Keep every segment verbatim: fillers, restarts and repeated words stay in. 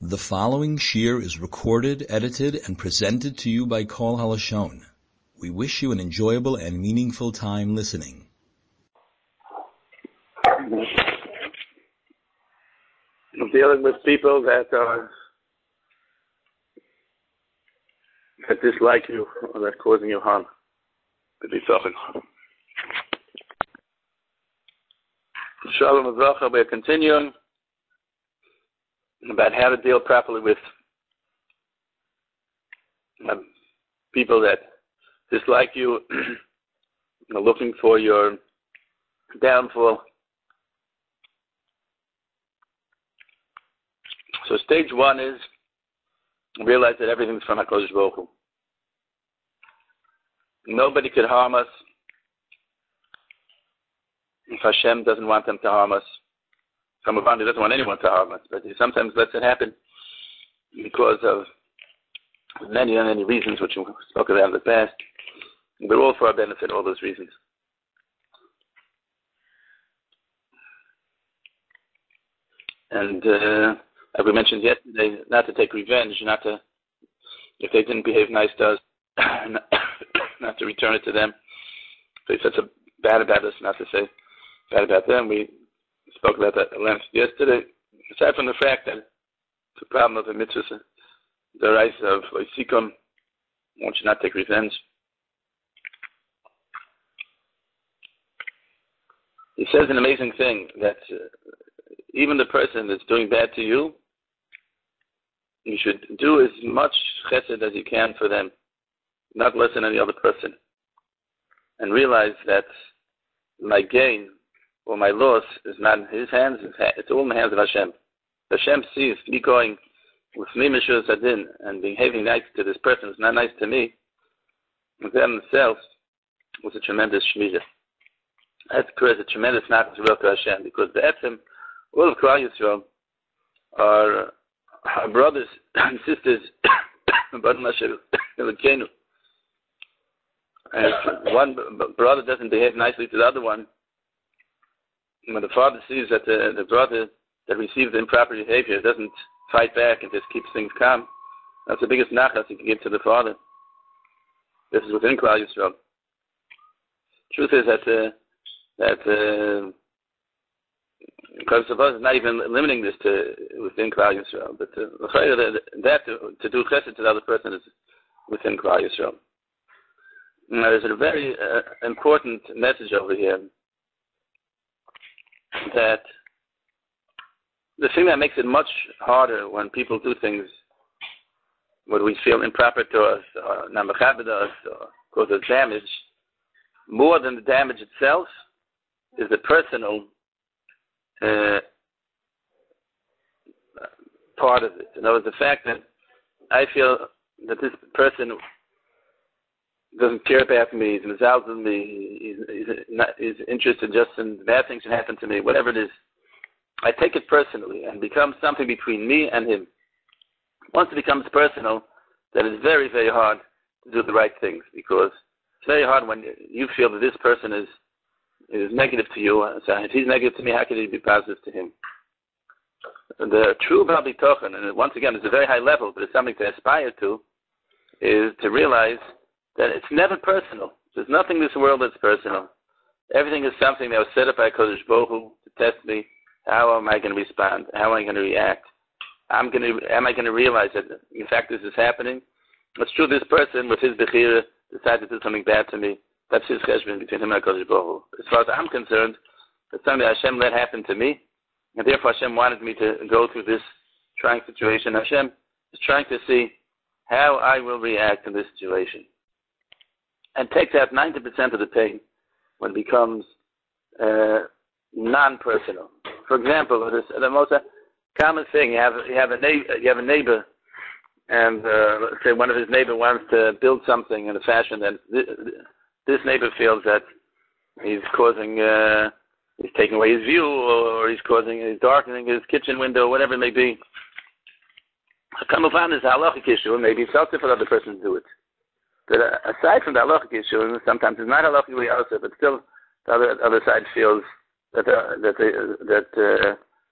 The following shir is recorded, edited, and presented to you by Kol Halashon. We wish you an enjoyable and meaningful time listening. I'm dealing with people that are that dislike you or that are causing you harm. To be talking. Shalom Avracha, we're continuing about how to deal properly with um, people that dislike you, are looking for your downfall. So stage one is realize that everything's from HaKadosh Baruch Hu. Nobody could harm us if Hashem doesn't want them to harm us. Kamavan, he doesn't want anyone to harm us, but he sometimes lets it happen because of many and many reasons which we spoke about in the past. They're all for our benefit, all those reasons. And uh, as we mentioned yesterday, not to take revenge, not to, if they didn't behave nice to us, not, not to return it to them. If they said so bad about us, not to say bad about them. We spoke about that at length yesterday. Aside from the fact that it's a problem of the mitzvah, the rights of Oisikum, one should not take revenge. He says an amazing thing, that uh, even the person that's doing bad to you, you should do as much chesed as you can for them, not less than any other person. And realize that my gain or my loss is not in his hands, it's all in the hands of Hashem. Hashem sees me going with me Mishur Sadin and behaving nice to this person who's not nice to me, and them themselves was a tremendous shmiyah. That's because a tremendous nachas to Hashem, because the Etzim, all of Klal Yisrael are our brothers and sisters, and if one brother doesn't behave nicely to the other one, when the father sees that the, the brother that received the improper behavior doesn't fight back and just keeps things calm, that's the biggest nachas he can give to the father. This is within Klal Yisrael. Truth is that uh, that uh, because of us not even limiting this to within Klal Yisrael, but uh, that to, to do chesed to the other person is within Klal Yisrael. Now, there's a very uh, important message over here, that the thing that makes it much harder when people do things what we feel improper to us, or namachabed us, or cause us damage, more than the damage itself, is the personal uh, part of it. In other words, the fact that I feel that this person doesn't care about me, he's involved with me, he's, he's, not, he's interested just in bad things that happen to me, whatever it is. I take it personally and becomes something between me and him. Once it becomes personal, then it's very, very hard to do the right things, because it's very hard when you feel that this person is is negative to you. So if he's negative to me, how can he be positive to him? The true Baal Bitochen, and once again, it's a very high level, but it's something to aspire to, is to realize that it's never personal. There's nothing in this world that's personal. Everything is something that was set up by Kodesh Baruch Hu to test me. How am I going to respond? How am I going to react? I'm going to, am I going to realize that, in fact, this is happening? It's true, this person, with his bechira, decided to do something bad to me. That's his cheshbon between him and Kodesh Baruch Hu. As far as I'm concerned, it's something that Hashem let happen to me, and therefore Hashem wanted me to go through this trying situation. Hashem is trying to see how I will react in this situation, and takes out ninety percent of the pain when it becomes uh, non-personal. For example, this, the most common thing, you have you have a neighbor, you have a neighbor, and uh, let's say one of his neighbor wants to build something in a fashion that th- this neighbor feels that he's causing, uh, he's taking away his view, or he's causing, he's darkening his kitchen window, whatever it may be. Kamavan is a halachic issue, and maybe it's also for the other person to do it. But uh, aside from the halachic issue, and sometimes it's not halachically also, but still the other, other side feels that uh, that they, that uh,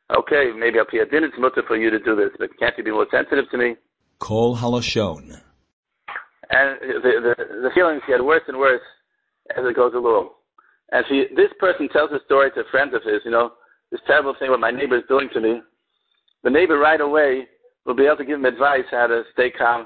okay, maybe I'll pay a din, it's mutter for you to do this, but can't you be more sensitive to me? Kol Halashon. And the, the, the feelings get worse and worse as it goes along. And if he, this person tells a story to a friend of his, you know, this terrible thing what my neighbor is doing to me, the neighbor right away will be able to give him advice how to stay calm.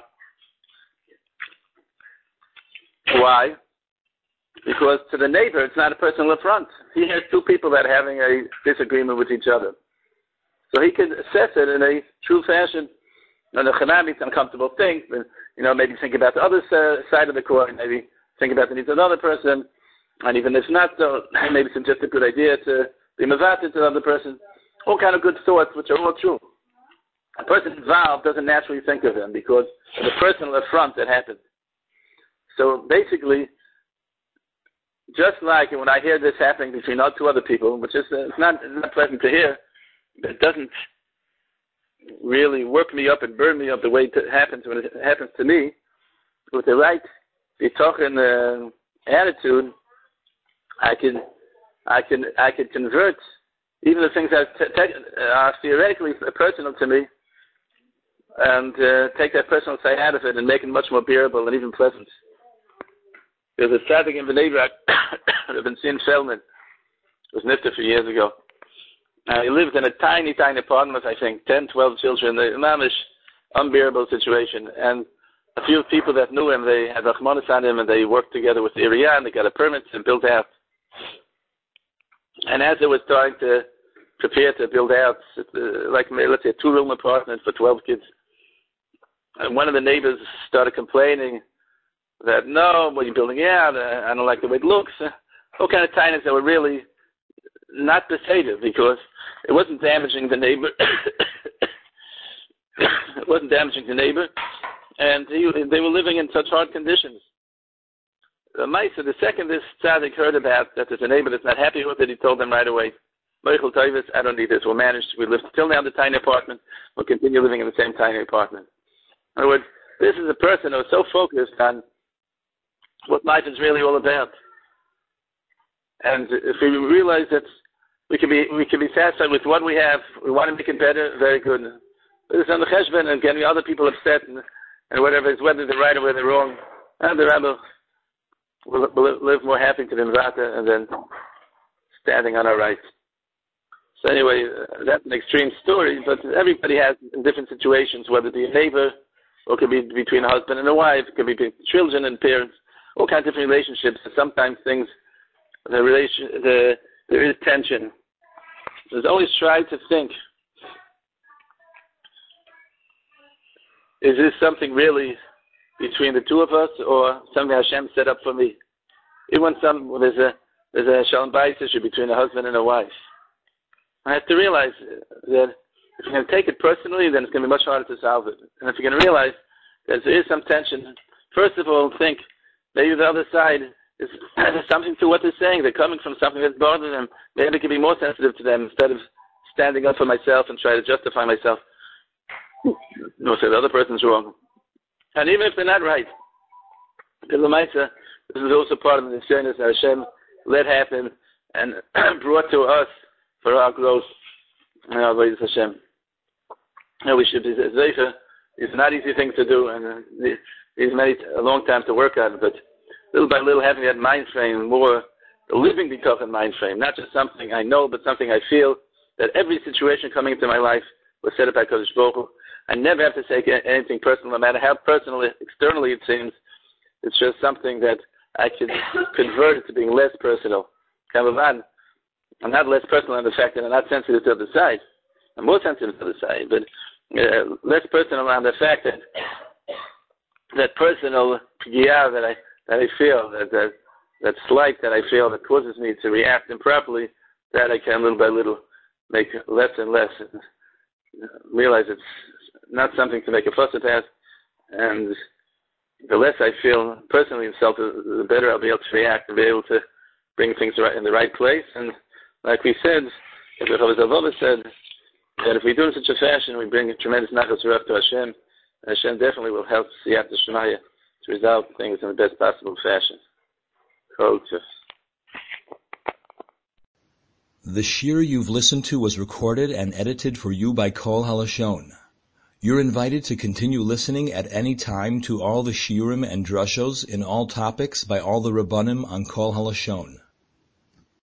Why? Because to the neighbor, it's not a personal affront. He has two people that are having a disagreement with each other. So he can assess it in a true fashion. And the Chanami, it's an uncomfortable thing. But, you know, maybe think about the other side of the coin. Maybe think about the needs of another person. And even if not so, maybe it's just a good idea to be mevated to another person. All kind of good thoughts, which are all true. A person involved doesn't naturally think of them because of the personal affront that happened. So basically, just like when I hear this happening between two other people, which is uh, it's not, it's not pleasant to hear, but it doesn't really work me up and burn me up the way it happens when it happens to me. With the right talking uh, attitude, I can, I can, I can convert even the things that t- t- are theoretically personal to me, and uh, take that personal side out of it and make it much more bearable and even pleasant. There's a tzaddik in Bnei Brak, I've been seeing Feldman, was nifter a few years ago. Uh, he lived in a tiny, tiny apartment, I think, ten, twelve children, a mamish, unbearable situation. And a few people that knew him, they had rachmanis on him, and they worked together with the area, and they got a permit and built out. And as they were starting to prepare to build out, uh, like, let's say, a two-room apartment for twelve kids, and one of the neighbors started complaining that, no, what you're building out, uh, I don't like the way it looks. Uh, all kind of tinnies that were really not behavior because it wasn't damaging the neighbor. It wasn't damaging the neighbor. And he, they were living in such hard conditions. Uh, Maisa, the second this tzaddik heard about that there's a neighbor that's not happy with it, he told them right away, Michael Tavis, I don't need this. We'll manage. We live till now in the tiny apartment. We'll continue living in the same tiny apartment. In other words, this is a person who is so focused on what life is really all about. And if we realize that we can be we can be satisfied with what we have, we want to make it better, very good. But it's on the cheshbon and getting other people upset and, and whatever is whether they're right or whether they're wrong. And the Rebbe will, will live more happy to the Mvata and then standing on our rights. So anyway, uh, that's an extreme story, but everybody has in different situations, whether it be a neighbor or it could be between a husband and a wife, it could be between children and parents, all kinds of different relationships. Sometimes things, the relation, the, there is tension. There's always try to think, is this something really between the two of us or something Hashem set up for me? Even some, there's a, there's a shalom bayis issue between a husband and a wife. I have to realize that if you're going to take it personally, then it's going to be much harder to solve it. And if you're going to realize that there is some tension, first of all, think maybe the other side is there's something to what they're saying. They're coming from something that's bothering them. Maybe I can be more sensitive to them instead of standing up for myself and try to justify myself. No, say the other person's wrong. And even if they're not right, because the Maisa, this is also part of the Nisyonos that Hashem let happen and brought to us for our growth in our ways of Hashem. And we should be zeicher. It's not easy thing to do, and uh, it's many a long time to work on. But little by little, having that mind frame, more a living bitochen mind frame, not just something I know, but something I feel. That every situation coming into my life was set up by Kodesh Baruch Hu. I never have to say anything personal, no matter how personal externally it seems. It's just something that I can convert to being less personal. Kamavan. I'm not less personal in the fact that I'm not sensitive to the other side. I'm more sensitive to the other side, but uh, less personal on the fact that that personal p'giyah that I that I feel, that, that that slight that I feel that causes me to react improperly, that I can little by little make less and less, and realize it's not something to make a fuss about. And the less I feel personally himself, the better I'll be able to react and be able to bring things right in the right place. And like we said, as the Chavaz Avova said, that if we do it in such a fashion, we bring a tremendous nachas ruach to Hashem, and Hashem definitely will help Siyata Shemaya to resolve things in the best possible fashion. Kol Tov. The shiur you've listened to was recorded and edited for you by Kol HaLashon. You're invited to continue listening at any time to all the shiurim and drushos in all topics by all the Rabbanim on Kol HaLashon.